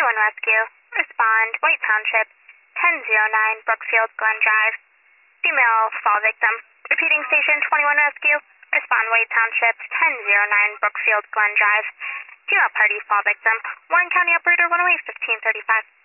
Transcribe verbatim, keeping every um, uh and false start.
twenty-one Rescue. Respond, White Township, ten oh nine Brookfield Glen Drive. Female fall victim. Repeating station twenty-one Rescue. Respond, White Township, ten oh nine Brookfield Glen Drive. Female party fall victim. Warren County Operator one oh eight fifteen thirty-five.